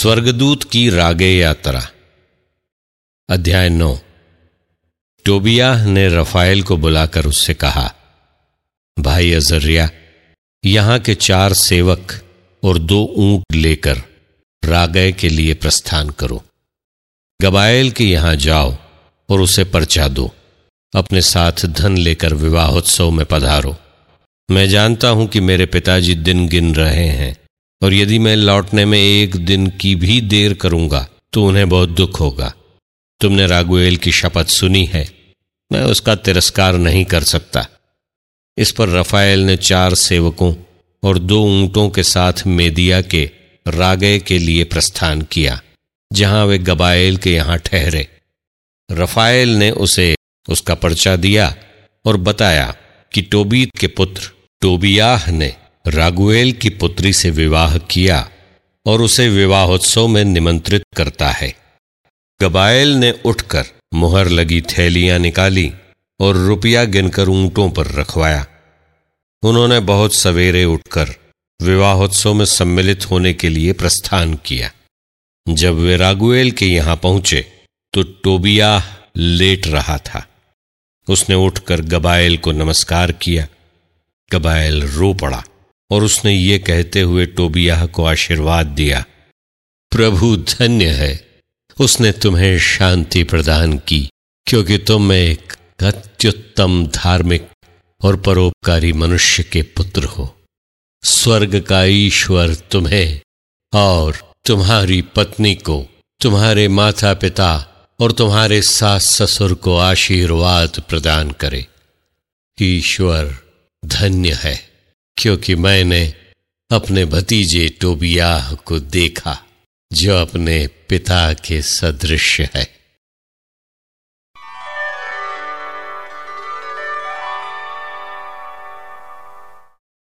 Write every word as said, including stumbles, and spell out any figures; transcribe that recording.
स्वर्गदूत की रागे यात्रा। अध्याय नौ। टोबियाह ने रफाएल को बुलाकर उससे कहा, भाई अजर्या, यहां के चार सेवक और दो ऊंट लेकर रागे के लिए प्रस्थान करो। गबाएल के यहां जाओ और उसे पर्चा दो। अपने साथ धन लेकर विवाहोत्सव में पधारो। मैं जानता हूं कि मेरे पिताजी दिन गिन रहे हैं, और यदि मैं लौटने में एक दिन की भी देर करूंगा तो उन्हें बहुत दुख होगा। तुमने रागुएल की शपथ सुनी है, मैं उसका तिरस्कार नहीं कर सकता। इस पर रफाएल ने चार सेवकों और दो ऊंटों के साथ मेदिया के रागे के लिए प्रस्थान किया, जहां वे गबाएल के यहां ठहरे। रफाएल ने उसे उसका पर्चा दिया और बताया कि टोबीत के पुत्र टोबियाह ने रागुएल की पुत्री से विवाह किया और उसे विवाहोत्सव में निमंत्रित करता है। गबाएल ने उठकर मुहर लगी थैलियां निकाली और रुपया गिनकर ऊंटों पर रखवाया। उन्होंने बहुत सवेरे उठकर विवाहोत्सव में सम्मिलित होने के लिए प्रस्थान किया। जब वे रागुएल के यहां पहुंचे तो टोबियाह लेट रहा था। उसने उठकर गबाएल को नमस्कार किया। गबाएल रो पड़ा और उसने ये कहते हुए टोबियाह को आशीर्वाद दिया, प्रभु धन्य है, उसने तुम्हें शांति प्रदान की, क्योंकि तुम एक अत्युत्तम धार्मिक और परोपकारी मनुष्य के पुत्र हो। स्वर्ग का ईश्वर तुम्हें और तुम्हारी पत्नी को, तुम्हारे माता पिता और तुम्हारे सास ससुर को आशीर्वाद प्रदान करे। ईश्वर धन्य है, क्योंकि मैंने अपने भतीजे टोबियाह को देखा, जो अपने पिता के सदृश है।